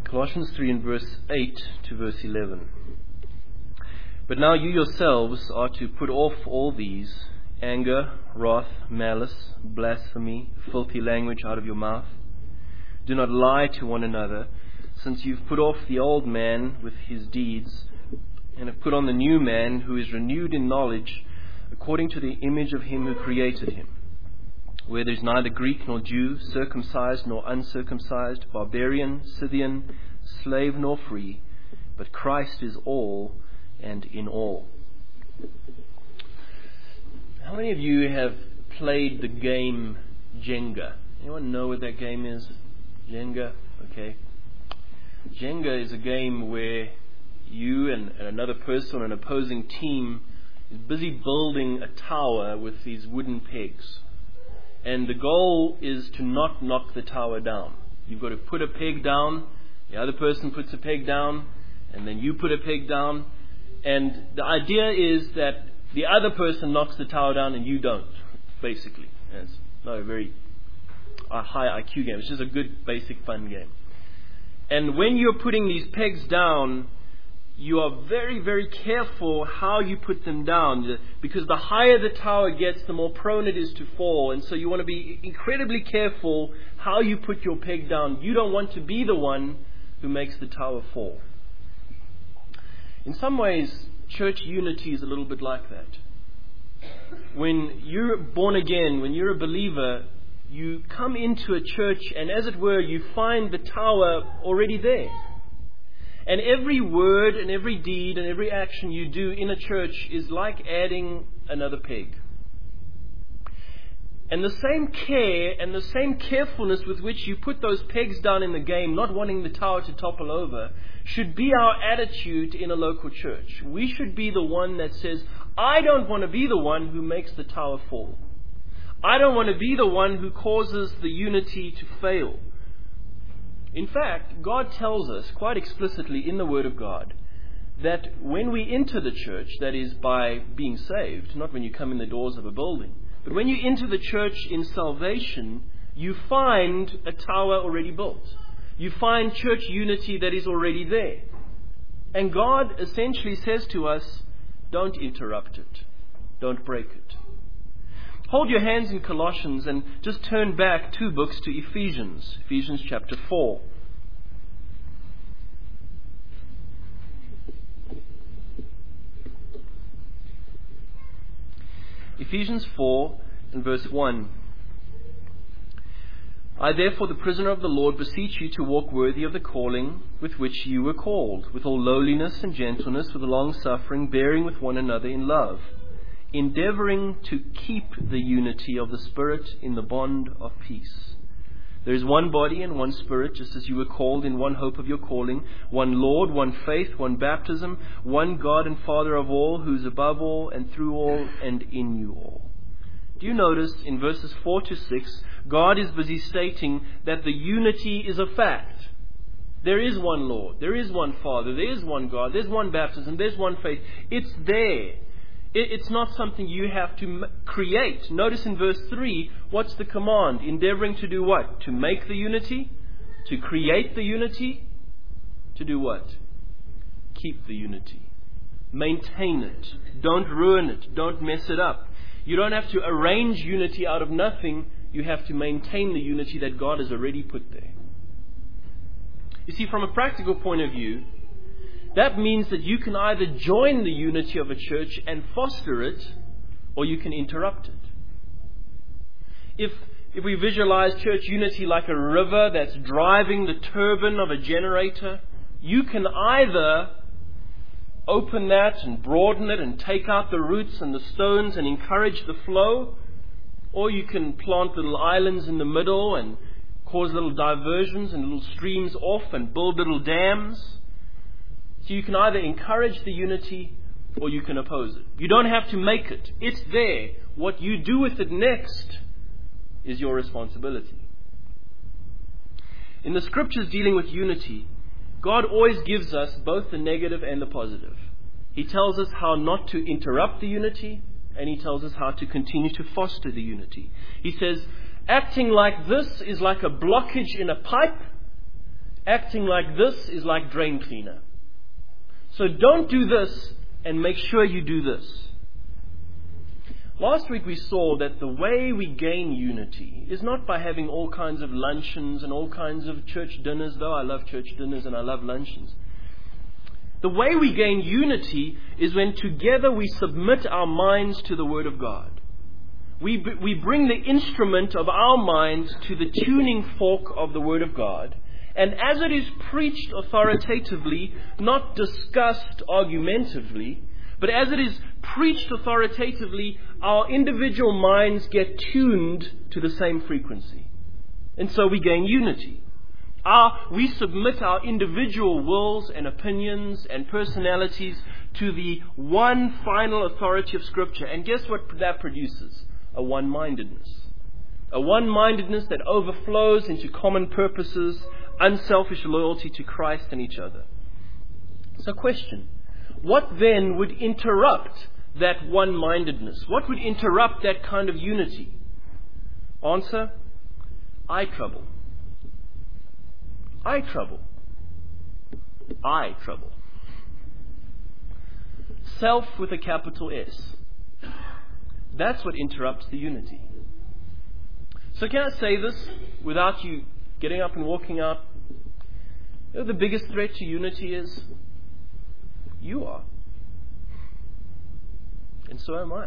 Colossians 3 and verse 8 to verse 11. But now you yourselves are to put off all these: anger, wrath, malice, blasphemy, filthy language out of your mouth. Do not lie to one another, since you've put off the old man with his deeds, and have put on the new man, who is renewed in knowledge according to the image of him who created him, where there is neither Greek nor Jew, circumcised nor uncircumcised, barbarian, Scythian, slave nor free, but Christ is all and in all. How many of you have played the game Jenga? Anyone know what that game is? Jenga? Okay. Jenga is a game where you and another person on an opposing team is busy building a tower with these wooden pegs. And the goal is to not knock the tower down. You've got to put a peg down, the other person puts a peg down, and then you put a peg down. And the idea is that the other person knocks the tower down and you don't, basically. It's not a very high IQ game. It's just a good, basic, fun game. And when you're putting these pegs down, you are very, very careful how you put them down, because the higher the tower gets, the more prone it is to fall. And so you want to be incredibly careful how you put your peg down. You don't want to be the one who makes the tower fall. In some ways, church unity is a little bit like that. When you're born again, when you're a believer, you come into a church and, as it were, you find the tower already there. And every word and every deed and every action you do in a church is like adding another peg. And the same care and the same carefulness with which you put those pegs down in the game, not wanting the tower to topple over, should be our attitude in a local church. We should be the one that says, I don't want to be the one who makes the tower fall. I don't want to be the one who causes the unity to fail. In fact, God tells us quite explicitly in the Word of God that when we enter the church, that is by being saved, not when you come in the doors of a building, but when you enter the church in salvation, you find a tower already built. You find church unity that is already there. And God essentially says to us, don't interrupt it. Don't break it. Hold your hands in Colossians and just turn back 2 books to Ephesians. Ephesians chapter 4. Ephesians 4 and verse 1. I therefore, the prisoner of the Lord, beseech you to walk worthy of the calling with which you were called, with all lowliness and gentleness, with long suffering, bearing with one another in love, endeavoring to keep the unity of the Spirit in the bond of peace. There is one body and one Spirit, just as you were called in one hope of your calling, one Lord, one faith, one baptism, one God and Father of all, who is above all and through all and in you all. Do you notice in verses 4 to 6, God is busy stating that the unity is a fact. There is one Lord, there is one Father, there is one God, there's one baptism, there's one faith. It's there. It's not something you have to create. Notice in verse 3, what's the command? Endeavoring to do what? To make the unity? To create the unity? To do what? Keep the unity. Maintain it. Don't ruin it. Don't mess it up. You don't have to arrange unity out of nothing. You have to maintain the unity that God has already put there. You see, from a practical point of view, that means that you can either join the unity of a church and foster it, or you can interrupt it. If we visualize church unity like a river that's driving the turbine of a generator, you can either open that and broaden it and take out the roots and the stones and encourage the flow, or you can plant little islands in the middle and cause little diversions and little streams off and build little dams. So you can either encourage the unity or you can oppose it. You don't have to make it. It's there. What you do with it next is your responsibility. In the scriptures dealing with unity, God always gives us both the negative and the positive. He tells us how not to interrupt the unity, and He tells us how to continue to foster the unity. He says, acting like this is like a blockage in a pipe. Acting like this is like drain cleaner. So don't do this and make sure you do this. Last week we saw that the way we gain unity is not by having all kinds of luncheons and all kinds of church dinners, though I love church dinners and I love luncheons. The way we gain unity is when together we submit our minds to the Word of God. We bring the instrument of our minds to the tuning fork of the Word of God. And as it is preached authoritatively, not discussed argumentatively, but as it is preached authoritatively, our individual minds get tuned to the same frequency. And so we gain unity. We submit our individual wills and opinions and personalities to the one final authority of Scripture. And guess what that produces? A one-mindedness. A one-mindedness that overflows into common purposes, unselfish loyalty to Christ and each other. So question, what then would interrupt that one-mindedness? What would interrupt that kind of unity? Answer, eye trouble. Eye trouble. Eye trouble. Self with a capital S. That's what interrupts the unity. So can I say this without you getting up and walking out? You know, the biggest threat to unity is you are. And so am I.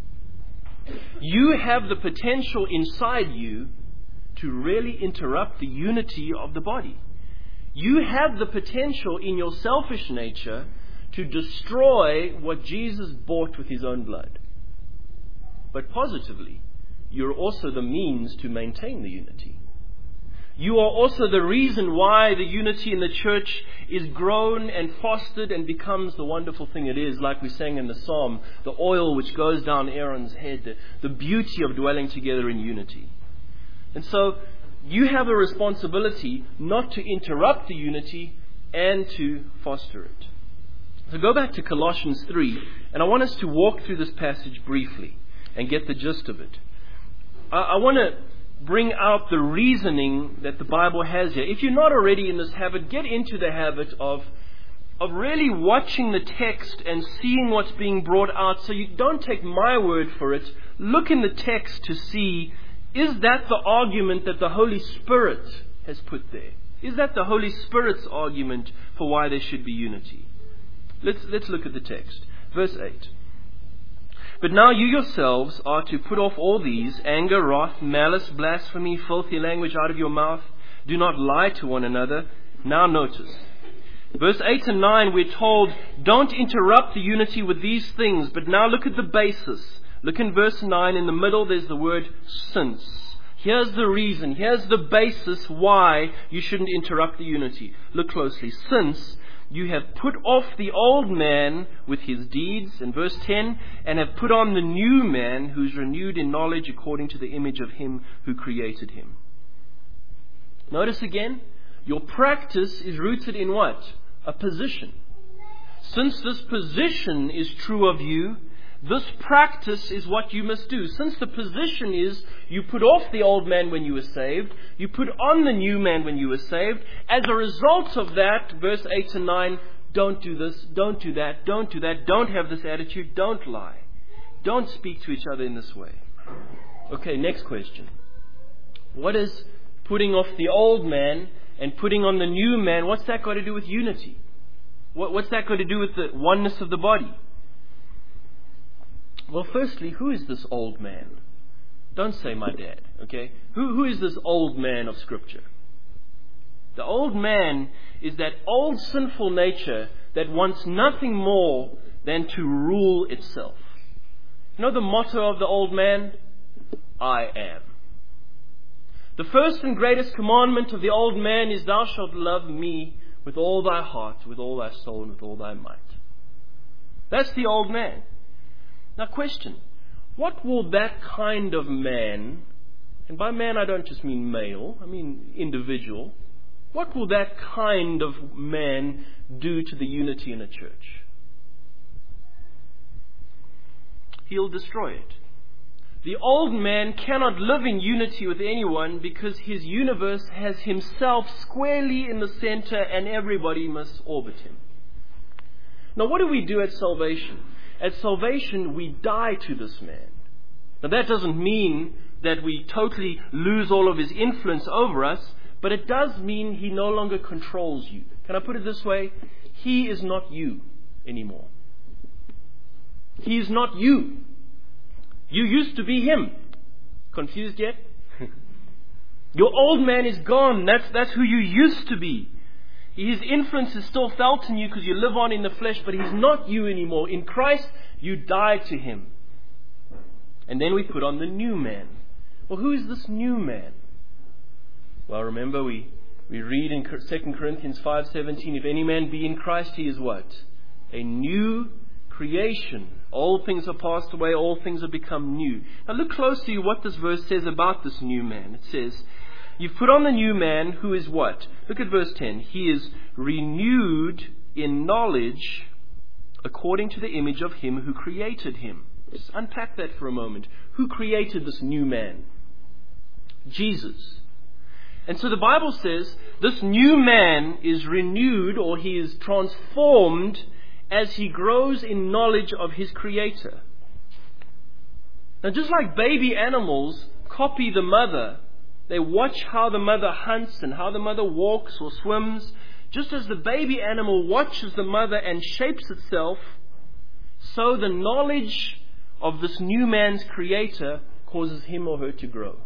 You have the potential inside you to really interrupt the unity of the body. You have the potential in your selfish nature to destroy what Jesus bought with His own blood. But positively, you're also the means to maintain the unity. You are also the reason why the unity in the church is grown and fostered and becomes the wonderful thing it is, like we sang in the psalm, the oil which goes down Aaron's head, the beauty of dwelling together in unity. And so you have a responsibility not to interrupt the unity and to foster it. So go back to Colossians 3, and I want us to walk through this passage briefly and get the gist of it. I want to bring out the reasoning that the Bible has here. If you're not already in this habit, get into the habit of really watching the text and seeing what's being brought out. So you don't take my word for it. Look in the text to see, is that the argument that the Holy Spirit has put there? Is that the Holy Spirit's argument for why there should be unity? Let's look at the text. Verse 8. But now you yourselves are to put off all these: anger, wrath, malice, blasphemy, filthy language out of your mouth. Do not lie to one another. Now notice. Verse 8 and 9, we're told, don't interrupt the unity with these things. But now look at the basis. Look in verse 9. In the middle there's the word since. Here's the reason. Here's the basis why you shouldn't interrupt the unity. Look closely. Since you have put off the old man with his deeds, in verse 10, and have put on the new man who's renewed in knowledge according to the image of Him who created him. Notice again, your practice is rooted in what? A position. Since this position is true of you, this practice is what you must do. Since the position is you put off the old man when you were saved, you put on the new man when you were saved. As a result of that, verse 8 and 9, don't do this, don't do that, don't do that, don't have this attitude, don't lie. Don't speak to each other in this way. Okay, next question. What is putting off the old man and putting on the new man, what's that got to do with unity? What's that got to do with the oneness of the body? Well, firstly, who is this old man? Don't say my dad, okay? Who is this old man of Scripture? The old man is that old sinful nature that wants nothing more than to rule itself. You know the motto of the old man? I am. The first and greatest commandment of the old man is, thou shalt love me with all thy heart, with all thy soul, and with all thy might. That's the old man. Now question, what will that kind of man, and by man I don't just mean male, I mean individual, what will that kind of man do to the unity in a church? He'll destroy it. The old man cannot live in unity with anyone because his universe has himself squarely in the center and everybody must orbit him. Now, what do we do at salvation? At salvation, we die to this man. Now, that doesn't mean that we totally lose all of his influence over us, but it does mean he no longer controls you. Can I put it this way? He is not you anymore. He is not you. You used to be him. Confused yet? Your old man is gone. That's who you used to be. His influence is still felt in you because you live on in the flesh, but he's not you anymore. In Christ, you die to him. And then we put on the new man. Well, who is this new man? Well, remember we read in 2 Corinthians 5:17, if any man be in Christ, he is what? A new creation. All things are passed away, all things have become new. Now look closely what this verse says about this new man. It says, you've put on the new man who is what? Look at verse 10. He is renewed in knowledge according to the image of him who created him. Just unpack that for a moment. Who created this new man? Jesus. And so the Bible says this new man is renewed, or he is transformed as he grows in knowledge of his Creator. Now, just like baby animals copy the mother, they watch how the mother hunts and how the mother walks or swims, just as the baby animal watches the mother and shapes itself, so the knowledge of this new man's Creator causes him or her to grow.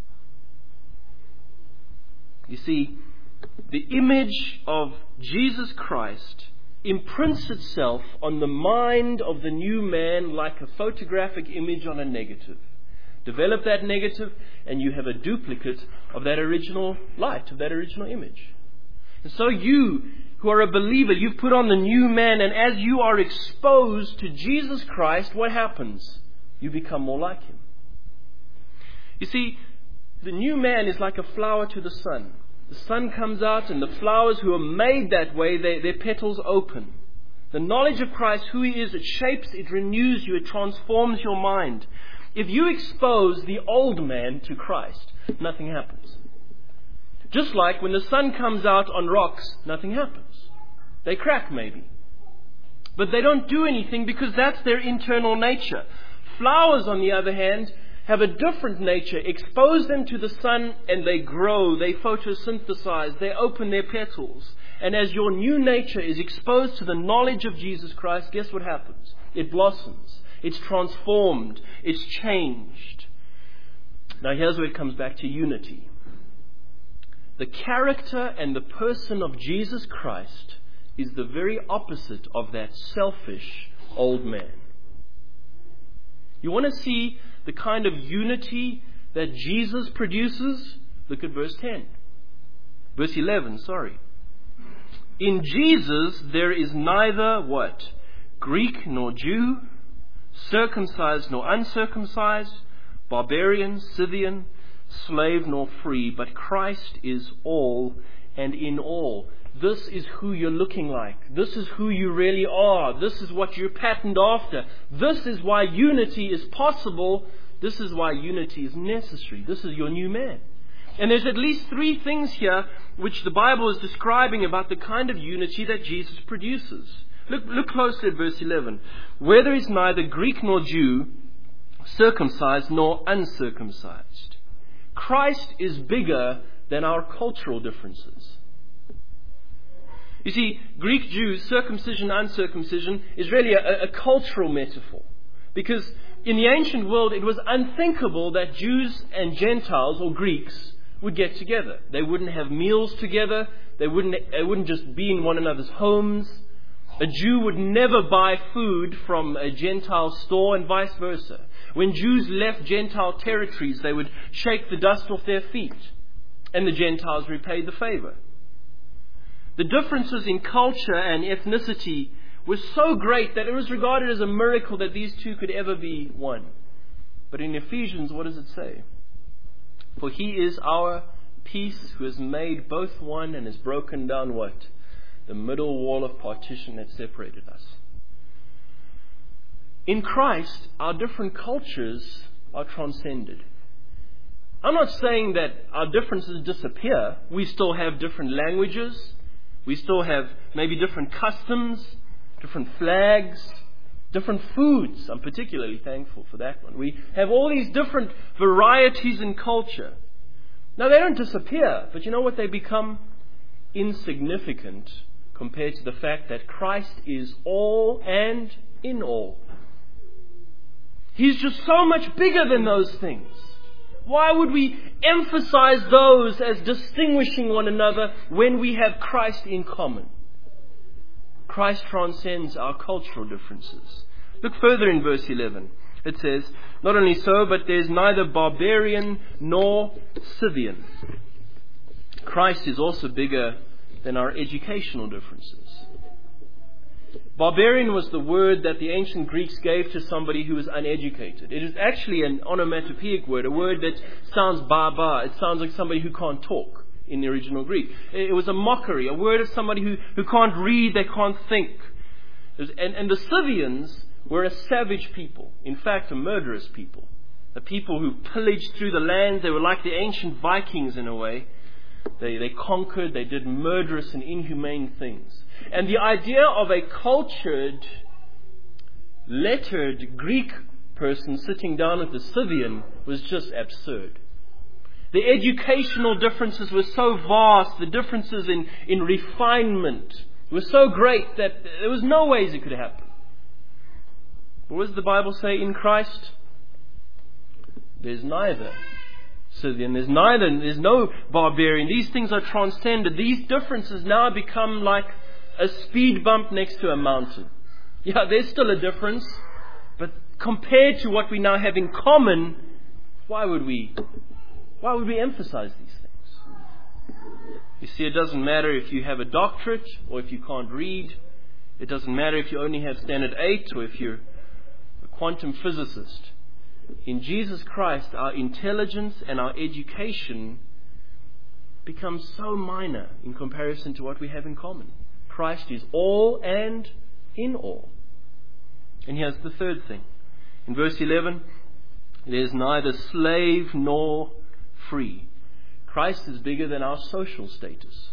You see, the image of Jesus Christ imprints itself on the mind of the new man like a photographic image on a negative. Develop that negative and you have a duplicate of that original light, of that original image. And so you, who are a believer, you've put on the new man, and as you are exposed to Jesus Christ, what happens? You become more like him. You see, the new man is like a flower to the sun. The sun comes out and the flowers who are made that way, their petals open. The knowledge of Christ, who he is, it shapes, it renews you, it transforms your mind. If you expose the old man to Christ, nothing happens. Just like when the sun comes out on rocks, nothing happens. They crack maybe. But they don't do anything because that's their internal nature. Flowers, on the other hand, have a different nature. Expose them to the sun and they grow, they photosynthesize, they open their petals. And as your new nature is exposed to the knowledge of Jesus Christ, guess what happens? It blossoms. It's transformed. It's changed. Now here's where it comes back to unity. The character and the person of Jesus Christ is the very opposite of that selfish old man. You want to see the kind of unity that Jesus produces? Look at verse 10. Verse 11, sorry. In Jesus there is neither what? Greek nor Jew, circumcised nor uncircumcised, barbarian, Scythian, slave nor free, but Christ is all and in all. This is who you're looking like. This is who you really are. This is what you're patterned after. This is why unity is possible. This is why unity is necessary. This is your new man. And there's at least three things here which the Bible is describing about the kind of unity that Jesus produces. Look closely at verse 11. Where there is neither Greek nor Jew, circumcised nor uncircumcised. Christ is bigger than our cultural differences. You see, Greek Jews, circumcision, uncircumcision, is really a cultural metaphor. Because in the ancient world, it was unthinkable that Jews and Gentiles, or Greeks, would get together. They wouldn't have meals together. They wouldn't just be in one another's homes. A Jew would never buy food from a Gentile store, and vice versa. When Jews left Gentile territories, they would shake the dust off their feet, and the Gentiles repaid the favor. The differences in culture and ethnicity were so great that it was regarded as a miracle that these two could ever be one. But in Ephesians, what does it say? For he is our peace, who has made both one and has broken down what? The middle wall of partition that separated us. In Christ, our different cultures are transcended. I'm not saying that our differences disappear. We still have different languages. We still have maybe different customs, different flags, different foods. I'm particularly thankful for that one. We have all these different varieties in culture. Now, they don't disappear, but you know what? They become insignificant compared to the fact that Christ is all and in all. He's just so much bigger than those things. Why would we emphasize those as distinguishing one another when we have Christ in common? Christ transcends our cultural differences. Look further in verse 11. It says, not only so, but there's neither barbarian nor Scythian. Christ is also bigger than our educational differences. Barbarian was the word that the ancient Greeks gave to somebody who was uneducated. It is actually an onomatopoeic word, a word that sounds barbar. It sounds like somebody who can't talk in the original Greek. It was a mockery, a word of somebody who can't read, they can't think. And the Scythians were a savage people, in fact a murderous people. A people who pillaged through the land. They were like the ancient Vikings in a way. They conquered, they did murderous and inhumane things. And the idea of a cultured, lettered Greek person sitting down with the Scythian was just absurd. The educational differences were so vast, the differences in refinement were so great that there was no ways it could happen. But what does the Bible say in Christ? There's neither Scythian, there's no barbarian. These things are transcended. These differences now become like a speed bump next to a mountain. Yeah, there's still a difference, but compared to what we now have in common, why would we emphasize these things? You see, it doesn't matter if you have a doctorate or if you can't read. It doesn't matter if you only have standard 8 or if you're a quantum physicist. In Jesus Christ, our intelligence and our education becomes so minor in comparison to what we have in common. Christ is all and in all. And here's the third thing. In verse 11, there's neither slave nor free. Christ is bigger than our social status.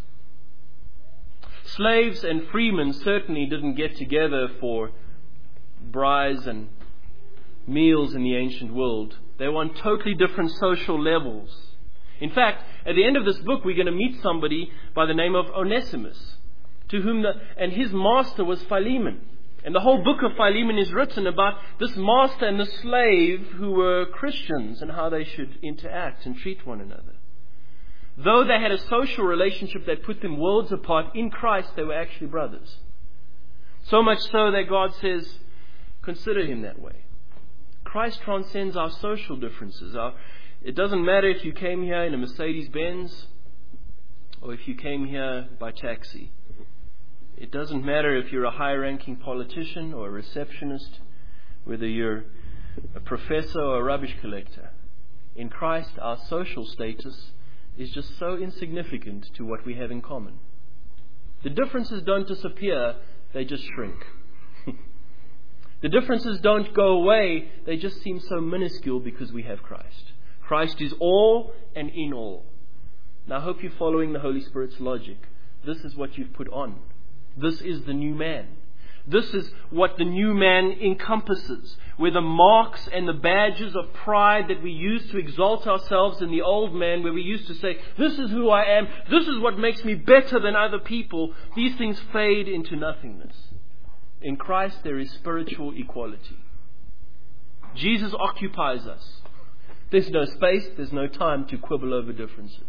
Slaves and freemen certainly didn't get together for braais and meals in the ancient world. They were on totally different social levels. In fact, at the end of this book, we're going to meet somebody by the name of Onesimus, to whom and his master was Philemon. And the whole book of Philemon is written about this master and the slave who were Christians and how they should interact and treat one another. Though they had a social relationship that put them worlds apart, in Christ they were actually brothers. So much so that God says, consider him that way. Christ transcends our social differences. It doesn't matter if you came here in a Mercedes-Benz or if you came here by taxi. It doesn't matter if you're a high-ranking politician or a receptionist, whether you're a professor or a rubbish collector. In Christ, our social status is just so insignificant to what we have in common. The differences don't disappear, they just shrink. The differences don't go away, they just seem so minuscule because we have Christ. Christ is all and in all. Now I hope you're following the Holy Spirit's logic. This is what you've put on. This is the new man. This is what the new man encompasses, where the marks and the badges of pride that we used to exalt ourselves in the old man, where we used to say, this is who I am, this is what makes me better than other people, these things fade into nothingness. In Christ there is spiritual equality. Jesus occupies us. There's no space, there's no time to quibble over differences.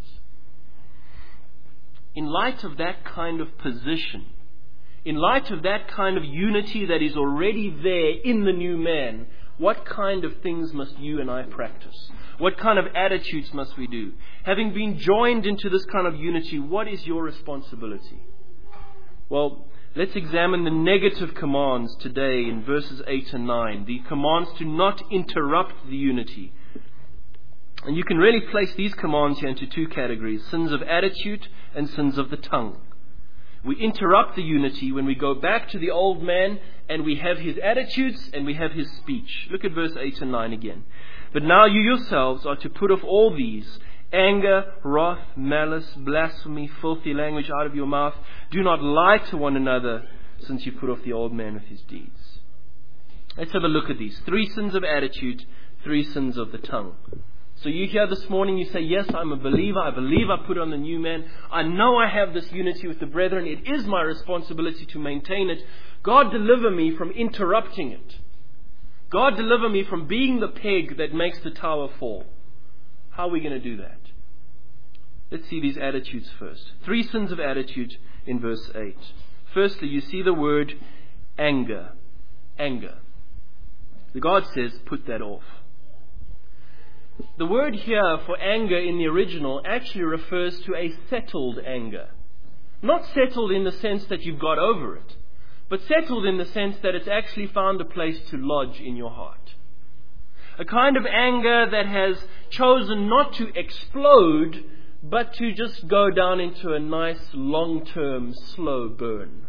In light of that kind of position, in light of that kind of unity that is already there in the new man, what kind of things must you and I practice? What kind of attitudes must we do? Having been joined into this kind of unity, what is your responsibility? Well, let's examine the negative commands today in verses 8 and 9. The commands to not interrupt the unity. And you can really place these commands here into two categories: sins of attitude and sins of the tongue. We interrupt the unity when we go back to the old man and we have his attitudes and we have his speech. Look at verse 8 and 9 again. But now you yourselves are to put off all these: anger, wrath, malice, blasphemy, filthy language out of your mouth. Do not lie to one another, since you put off the old man with his deeds. Let's have a look at these. 3 sins of attitude, 3 sins of the tongue. So you here this morning, you say, yes, I'm a believer. I believe I put on the new man. I know I have this unity with the brethren. It is my responsibility to maintain it. God, deliver me from interrupting it. God, deliver me from being the peg that makes the tower fall. How are we going to do that? Let's see these attitudes first. 3 sins of attitude in verse 8. Firstly, you see the word anger. Anger. The God says, put that off. The word here for anger in the original actually refers to a settled anger. Not settled in the sense that you've got over it, but settled in the sense that it's actually found a place to lodge in your heart. A kind of anger that has chosen not to explode, but to just go down into a nice, long-term, slow burn.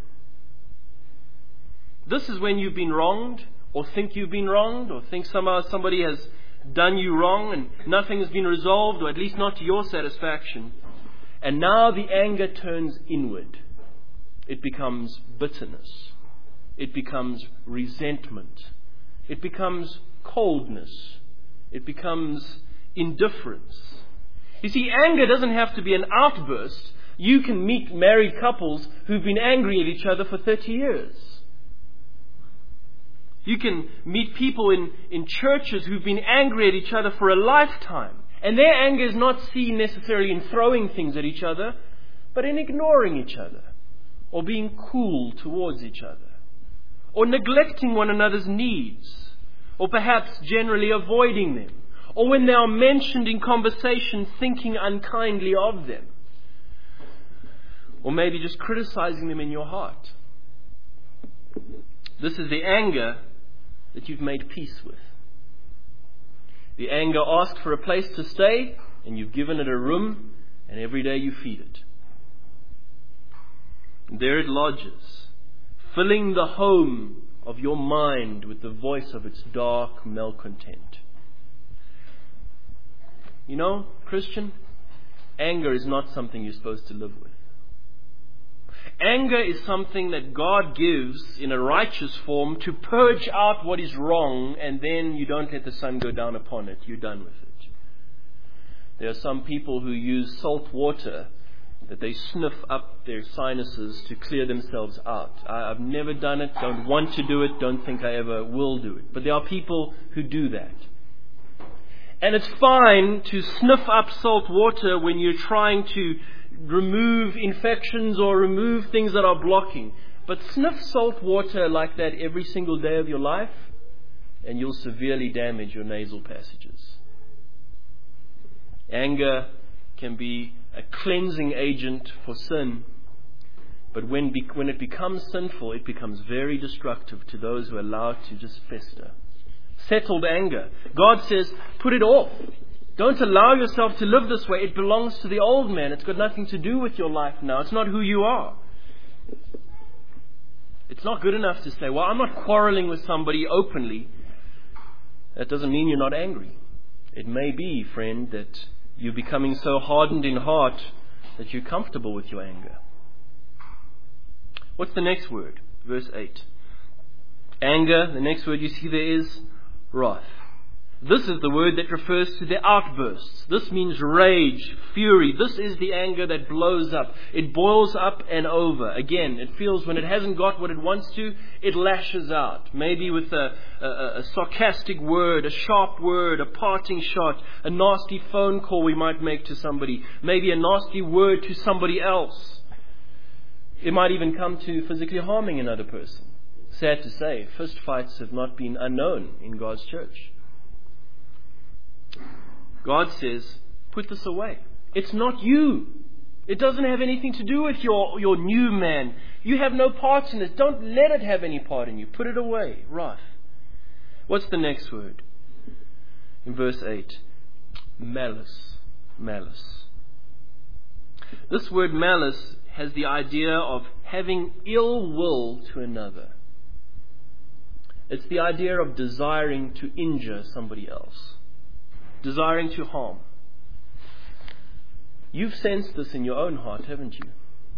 This is when you've been wronged, or think you've been wronged, or think somehow somebody has done you wrong and nothing has been resolved, or at least not to your satisfaction. And now the anger turns inward. It becomes bitterness. It becomes resentment. It becomes coldness. It becomes indifference. You see, anger doesn't have to be an outburst. You can meet married couples who've been angry at each other for 30 years. You can meet people in churches who've been angry at each other for a lifetime. And their anger is not seen necessarily in throwing things at each other, but in ignoring each other, or being cool towards each other, or neglecting one another's needs, or perhaps generally avoiding them, or when they are mentioned in conversation, thinking unkindly of them, or maybe just criticizing them in your heart. This is the anger that you've made peace with. The anger asked for a place to stay, and you've given it a room, and every day you feed it. And there it lodges, filling the home of your mind with the voice of its dark malcontent. You know, Christian, anger is not something you're supposed to live with. Anger is something that God gives in a righteous form to purge out what is wrong, and then you don't let the sun go down upon it. You're done with it. There are some people who use salt water that they sniff up their sinuses to clear themselves out. I've never done it, don't want to do it, don't think I ever will do it. But there are people who do that. And it's fine to sniff up salt water when you're trying to remove infections or remove things that are blocking. But sniff salt water like that every single day of your life, and you'll severely damage your nasal passages. Anger can be a cleansing agent for sin, but when it becomes sinful, it becomes very destructive to those who allow it to just fester. Settled anger. God says, put it off. Don't allow yourself to live this way. It belongs to the old man. It's got nothing to do with your life now. It's not who you are. It's not good enough to say, well, I'm not quarreling with somebody openly. That doesn't mean you're not angry. It may be, friend, that you're becoming so hardened in heart that you're comfortable with your anger. What's the next word? Verse 8. Anger, the next word you see there is wrath. This is the word that refers to the outbursts. This means rage, fury. This is the anger that blows up. It boils up and over. Again, it feels when it hasn't got what it wants to, it lashes out. Maybe with a sarcastic word, a sharp word, a parting shot, a nasty phone call we might make to somebody. Maybe a nasty word to somebody else. It might even come to physically harming another person. Sad to say, fist fights have not been unknown in God's church. God says, put this away. It's not you. It doesn't have anything to do with your new man. You have no part in it. Don't let it have any part in you. Put it away. Wrath. What's the next word? In verse 8. Malice. Malice. This word malice has the idea of having ill will to another. It's the idea of desiring to injure somebody else. desiring to harm. You've sensed this in your own heart, haven't you?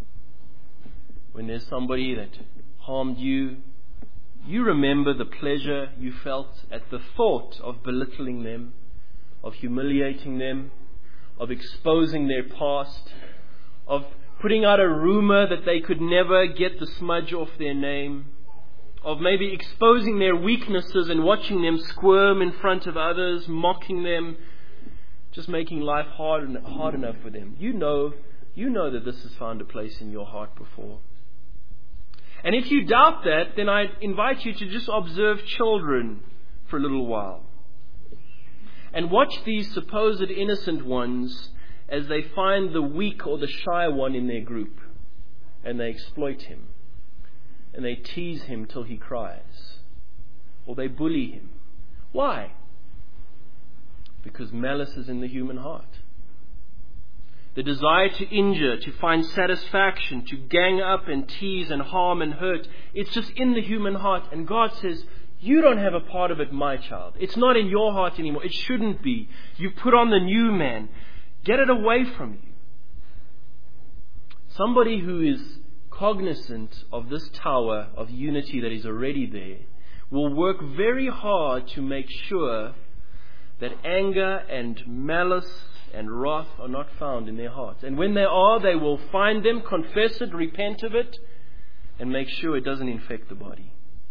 When there's somebody that harmed you, you remember the pleasure you felt at the thought of belittling them, of humiliating them, of exposing their past, of putting out a rumor that they could never get the smudge off their name, of maybe exposing their weaknesses and watching them squirm in front of others, mocking them, just making life hard enough for them. You know that this has found a place in your heart before. And if you doubt that, then I invite you to just observe children for a little while. And watch these supposed innocent ones as they find the weak or the shy one in their group. And they exploit him. And they tease him till he cries. Or they bully him. Why? Because malice is in the human heart. The desire to injure, to find satisfaction, to gang up and tease and harm and hurt, it's just in the human heart. And God says, you don't have a part of it, my child. It's not in your heart anymore. It shouldn't be. You put on the new man. Get it away from you. Somebody who is cognizant of this tower of unity that is already there will work very hard to make sure that anger and malice and wrath are not found in their hearts. And when they are, they will find them, confess it, repent of it, and make sure it doesn't infect the body.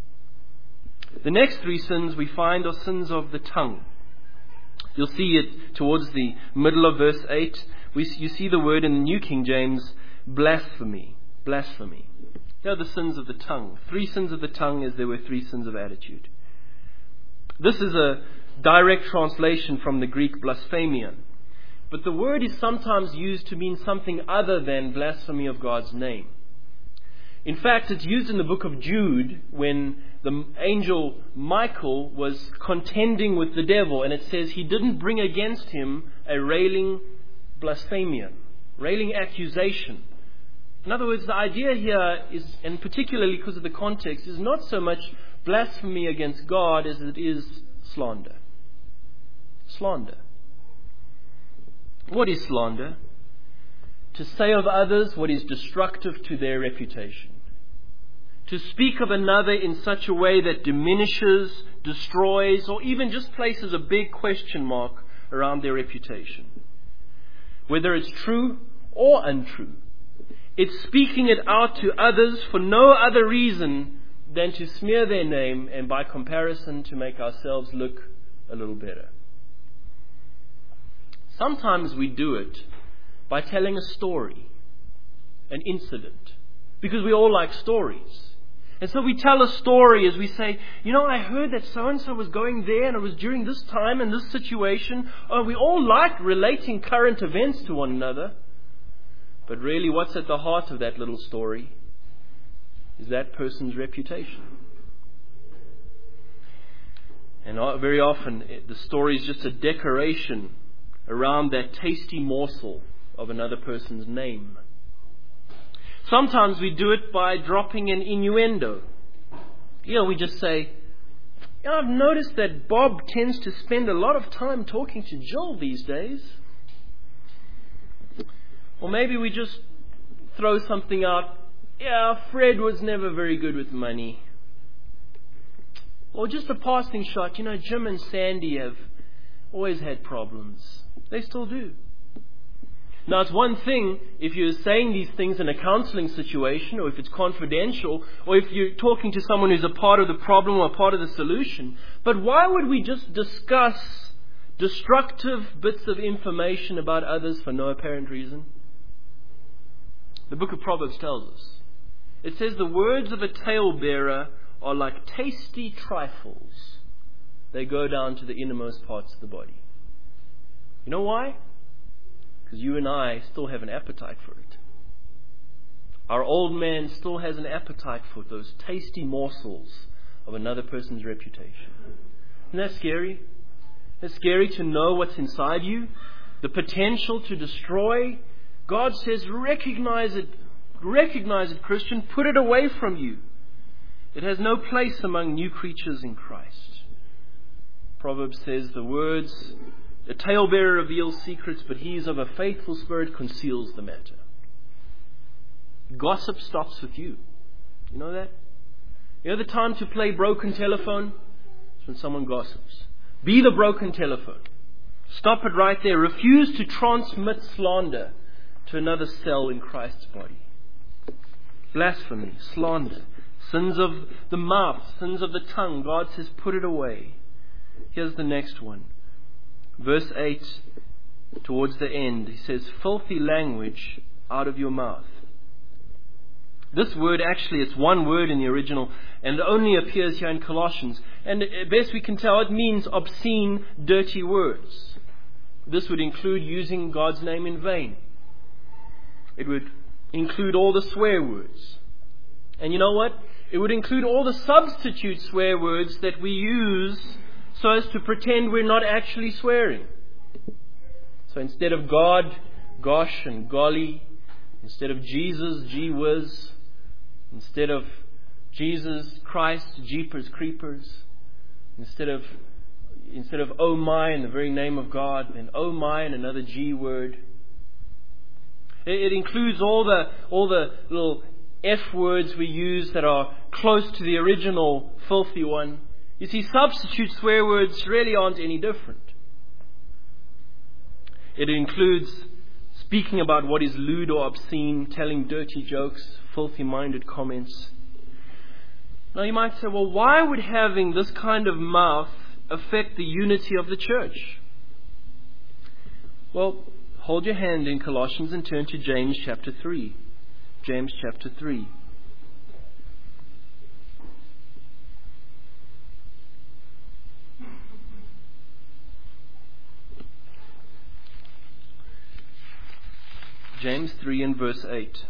The next three sins we find are sins of the tongue. You'll see it towards the middle of verse 8. You see the word in the New King James, blasphemy. Blasphemy. Here are the sins of the tongue. 3 sins of the tongue as there were 3 sins of attitude. This is a direct translation from the Greek blasphemion. But the word is sometimes used to mean something other than blasphemy of God's name. In fact, it's used in the book of Jude when the angel Michael was contending with the devil, and it says he didn't bring against him a railing blasphemion, railing accusation. In other words, the idea here is, and particularly because of the context, is not so much blasphemy against God as it is slander. Slander. What is slander? To say of others what is destructive to their reputation. To speak of another in such a way that diminishes, destroys, or even just places a big question mark around their reputation. Whether it's true or untrue. It's speaking it out to others for no other reason than to smear their name and by comparison to make ourselves look a little better. Sometimes we do it by telling a story, an incident, because we all like stories. And so we tell a story as we say, I heard that so-and-so was going there and it was during this time and this situation. Oh, we all like relating current events to one another. But really what's at the heart of that little story is that person's reputation. And very often the story is just a decoration around that tasty morsel of another person's name. Sometimes we do it by dropping an innuendo. We just say, I've noticed that Bob tends to spend a lot of time talking to Jill these days. Or maybe we just throw something out. Fred was never very good with money. Or just a passing shot. Jim and Sandy have always had problems. They still do. Now, it's one thing if you're saying these things in a counseling situation, or if it's confidential, or if you're talking to someone who's a part of the problem or a part of the solution. But why would we just discuss destructive bits of information about others for no apparent reason? The book of Proverbs tells us. It says the words of a talebearer are like tasty trifles. They go down to the innermost parts of the body. You know why? Because you and I still have an appetite for it. Our old man still has an appetite for those tasty morsels of another person's reputation. Isn't that scary? It's scary to know what's inside you, the potential to destroy. God says, recognize it, Christian, put it away from you. It has no place among new creatures in Christ. Proverbs says the words A talebearer reveals secrets, but he is of a faithful spirit, conceals the matter. Gossip stops with you. You know that? You know the time to play broken telephone? It's when someone gossips. Be the broken telephone. Stop it right there. Refuse to transmit slander to another cell in Christ's body. Blasphemy, slander, sins of the mouth, sins of the tongue. God says, put it away. Here's the next one. Verse 8, towards the end, he says, filthy language out of your mouth. This word, actually, it's one word in the original, and it only appears here in Colossians. And best we can tell, it means obscene, dirty words. This would include using God's name in vain. It would include all the swear words. And you know what? It would include all the substitute swear words that we use so as to pretend we're not actually swearing. So instead of God, gosh and golly. Instead of Jesus, gee whiz. Instead of Jesus Christ, jeepers creepers. Instead of oh my in the very name of God, and oh my and another G word. It includes all the little F words we use that are close to the original filthy one. You see, substitute swear words really aren't any different. It includes speaking about what is lewd or obscene, telling dirty jokes, filthy-minded comments. Now you might say, well, why would having this kind of mouth affect the unity of the church? Well, hold your hand in Colossians and turn to James chapter 3. James chapter 3. James 3 and verse 8.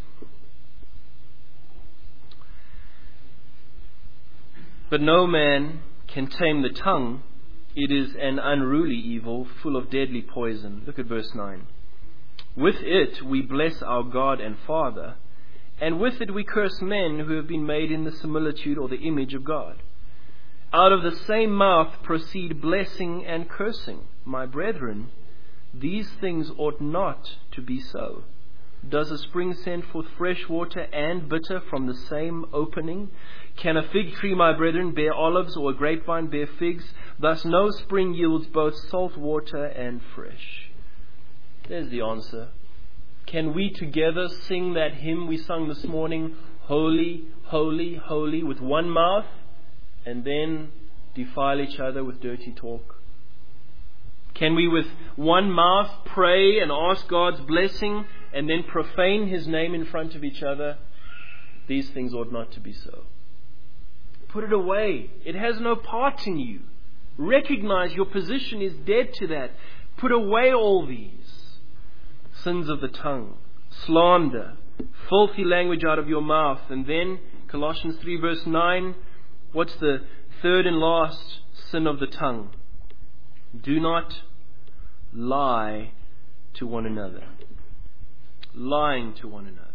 But no man can tame the tongue. It is an unruly evil, full of deadly poison. Look at verse 9. With it we bless our God and Father, and with it we curse men who have been made in the similitude or the image of God. Out of the same mouth proceed blessing and cursing. My brethren, these things ought not to be so. Does a spring send forth fresh water and bitter from the same opening? Can a fig tree, my brethren, bear olives, or a grapevine bear figs? Thus no spring yields both salt water and fresh. There's the answer. Can we together sing that hymn we sung this morning, Holy, Holy, Holy, with one mouth, and then defile each other with dirty talk? Can we with one mouth pray and ask God's blessing and then profane His name in front of each other? These things ought not to be so. Put it away. It has no part in you. Recognize your position is dead to that. Put away all these. Sins of the tongue, slander, filthy language out of your mouth. And then Colossians 3 verse 9, what's the third and last sin of the tongue? Do not lie to one another. Lying to one another.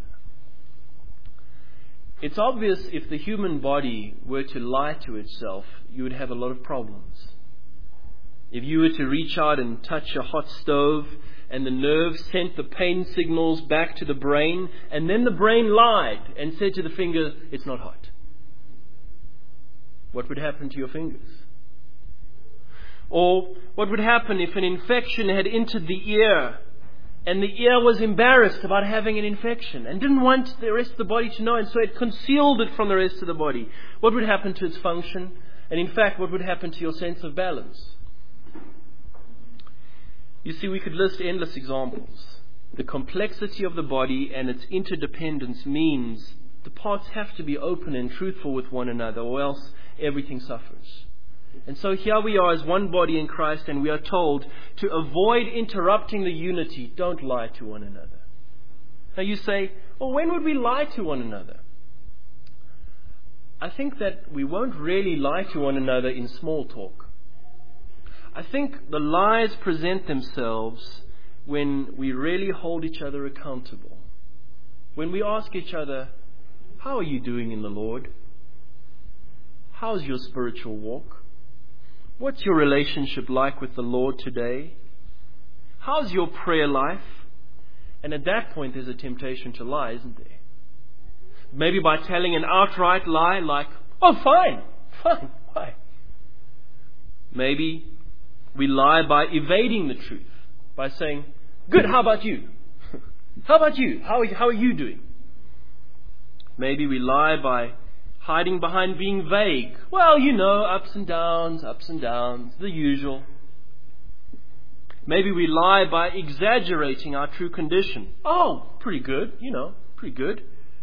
It's obvious if the human body were to lie to itself, you would have a lot of problems. If you were to reach out and touch a hot stove and the nerves sent the pain signals back to the brain, and then the brain lied and said to the finger, it's not hot. What would happen to your fingers? Or what would happen if an infection had entered the ear and the ear was embarrassed about having an infection and didn't want the rest of the body to know, and so it concealed it from the rest of the body? What would happen to its function? And in fact, what would happen to your sense of balance? You see, we could list endless examples. The complexity of the body and its interdependence means the parts have to be open and truthful with one another, or else everything suffers. And so here we are as one body in Christ, and we are told to avoid interrupting the unity. Don't lie to one another. Now you say, well, when would we lie to one another? I think that we won't really lie to one another in small talk. I think the lies present themselves when we really hold each other accountable. When we ask each other, how are you doing in the Lord? How's your spiritual walk? What's your relationship like with the Lord today? How's your prayer life? And at that point, there's a temptation to lie, isn't there? Maybe by telling an outright lie like, oh, fine. Why? Maybe we lie by evading the truth, by saying, good, how about you? How about you? How are you doing? Maybe we lie by hiding behind being vague. Well, ups and downs, the usual. Maybe we lie by exaggerating our true condition. Oh, pretty good, pretty good.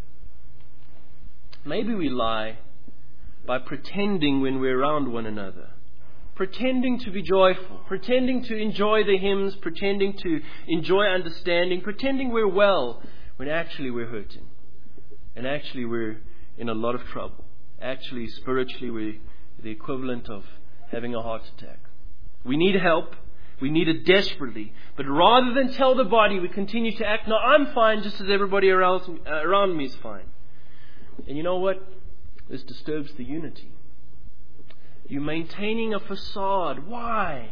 Maybe we lie by pretending when we're around one another. Pretending to be joyful, pretending to enjoy the hymns, pretending to enjoy understanding, pretending we're well, when actually we're hurting. And actually we're in a lot of trouble. Actually, spiritually, we're the equivalent of having a heart attack. We need help. We need it desperately. But rather than tell the body, we continue to act, no, I'm fine just as everybody around me is fine. And you know what? This disturbs the unity. You're maintaining a facade. Why?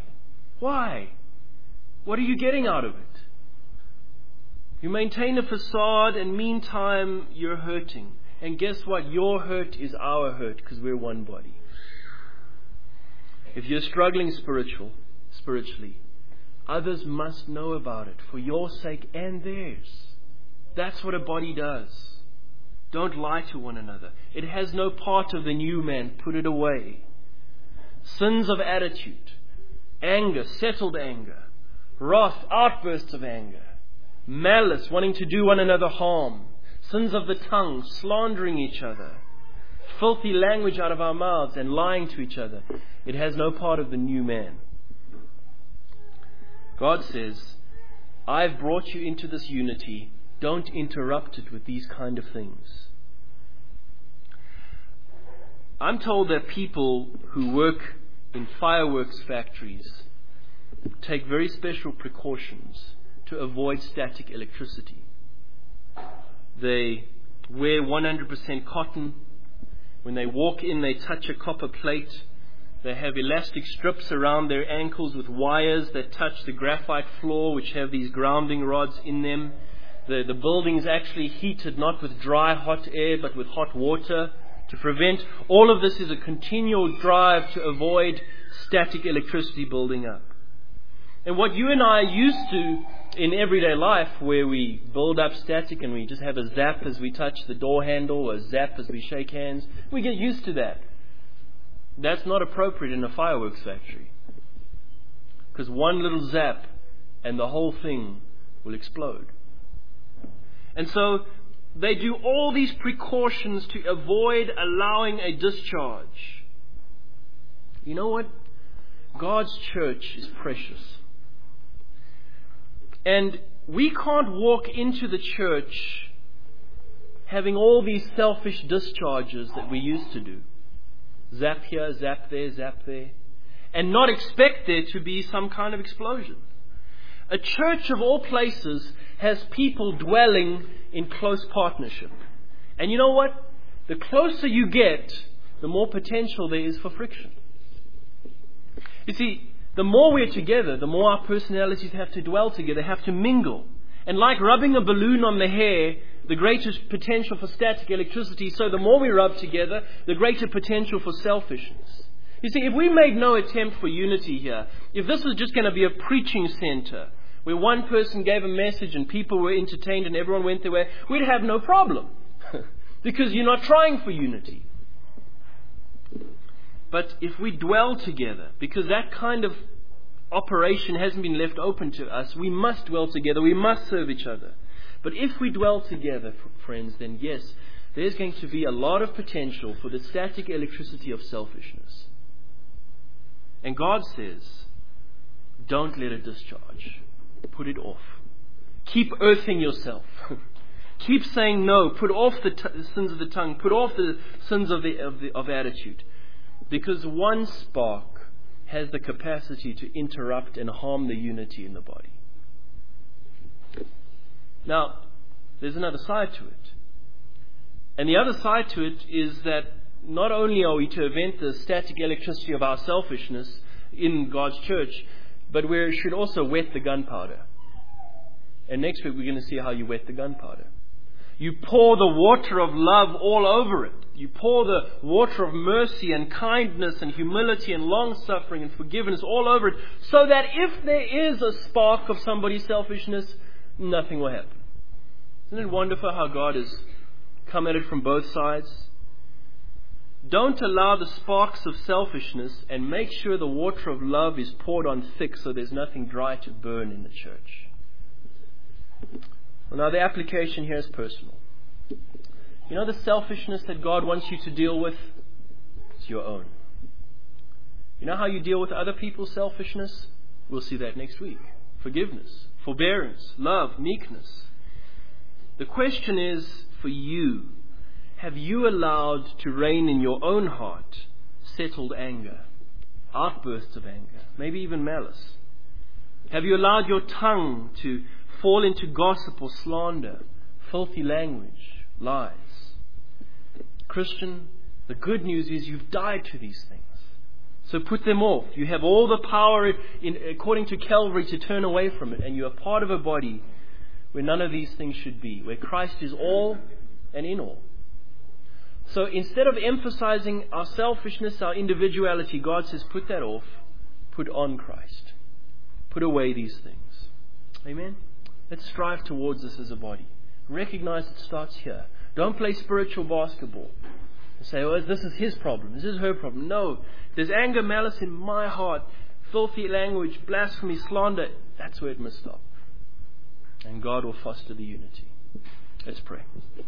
What are you getting out of it? You maintain a facade and meantime you're hurting. And guess what? Your hurt is our hurt because we're one body. If you're struggling spiritually, others must know about it for your sake and theirs. That's what a body does. Don't lie to one another. It has no part of the new man. Put it away. Sins of attitude, anger, settled anger, wrath, outbursts of anger, malice, wanting to do one another harm, sins of the tongue, slandering each other, filthy language out of our mouths and lying to each other. It has no part of the new man. God says, I've brought you into this unity. Don't interrupt it with these kind of things. I'm told that people who work in fireworks factories take very special precautions to avoid static electricity. They wear 100% cotton. When they walk in, they touch a copper plate. They have elastic strips around their ankles with wires that touch the graphite floor, which have these grounding rods in them. The building is actually heated not with dry, hot air, but with hot water. To prevent, all of this is a continual drive to avoid static electricity building up. And what you and I are used to in everyday life, where we build up static and we just have a zap as we touch the door handle or a zap as we shake hands, we get used to that. That's not appropriate in a fireworks factory. Because one little zap and the whole thing will explode. And so they do all these precautions to avoid allowing a discharge. You know what? God's church is precious. And we can't walk into the church having all these selfish discharges that we used to do. Zap here, zap there, and not expect there to be some kind of explosion. A church of all places has people dwelling in close partnership. And you know what? The closer you get, the more potential there is for friction. You see, the more we're together, the more our personalities have to dwell together, have to mingle. And like rubbing a balloon on the hair, the greater potential for static electricity, so the more we rub together, the greater potential for selfishness. You see, if we made no attempt for unity here, if this was just going to be a preaching center, where one person gave a message and people were entertained and everyone went their way, we'd have no problem. Because you're not trying for unity. But if we dwell together, because that kind of operation hasn't been left open to us, we must dwell together, we must serve each other. But if we dwell together, friends, then yes, there's going to be a lot of potential for the static electricity of selfishness. And God says, don't let it discharge. Put it off. Keep earthing yourself. Keep saying no. Put off the sins of the tongue. Put off the sins of attitude. Because one spark has the capacity to interrupt and harm the unity in the body. Now, there's another side to it. And the other side to it is that not only are we to prevent the static electricity of our selfishness in God's church, But we should also wet the gunpowder. And next week we're going to see how you wet the gunpowder. You pour the water of love all over it. You pour the water of mercy and kindness and humility and long-suffering and forgiveness all over it, so that if there is a spark of somebody's selfishness, nothing will happen. Isn't it wonderful how God has come at it from both sides? Don't allow the sparks of selfishness, and make sure the water of love is poured on thick so there's nothing dry to burn in the church. Well, now the application here is personal. You know the selfishness that God wants you to deal with? It's your own. You know how you deal with other people's selfishness? We'll see that next week. Forgiveness, forbearance, love, meekness. The question is for you. Have you allowed to reign in your own heart settled anger, outbursts of anger, maybe even malice? Have you allowed your tongue to fall into gossip or slander, filthy language, lies? Christian, the good news is you've died to these things. So put them off. You have all the power, according to Calvary, to turn away from it. And you are part of a body where none of these things should be, where Christ is all and in all. So instead of emphasizing our selfishness, our individuality, God says, put that off. Put on Christ. Put away these things. Amen? Let's strive towards this as a body. Recognize it starts here. Don't play spiritual basketball and say, oh, this is his problem, this is her problem. No, there's anger, malice in my heart, filthy language, blasphemy, slander. That's where it must stop. And God will foster the unity. Let's pray.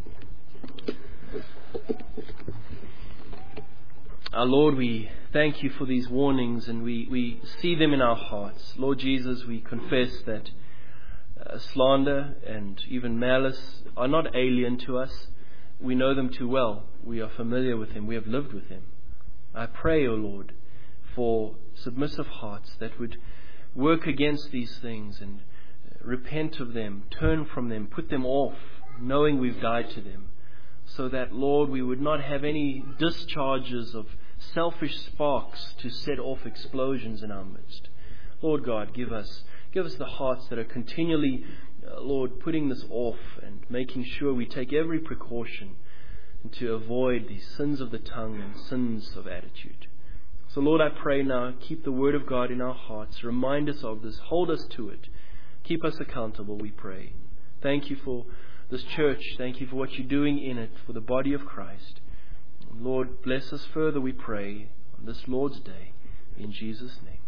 Our Lord, we thank you for these warnings, and we see them in our hearts. Lord Jesus, we confess that slander and even malice are not alien to us. We know them too well. We are familiar with them. We have lived with them. I pray, O Lord, for submissive hearts that would work against these things and repent of them, turn from them, put them off, knowing we've died to them, so that, Lord, we would not have any discharges of selfish sparks to set off explosions in our midst. Lord God, give us the hearts that are continually, Lord, putting this off and making sure we take every precaution to avoid these sins of the tongue and sins of attitude. So, Lord, I pray now, keep the Word of God in our hearts. Remind us of this. Hold us to it. Keep us accountable, we pray. Thank you for this church. Thank you for what you're doing in it, for the body of Christ. Lord, bless us further, we pray, on this Lord's Day. In Jesus' name.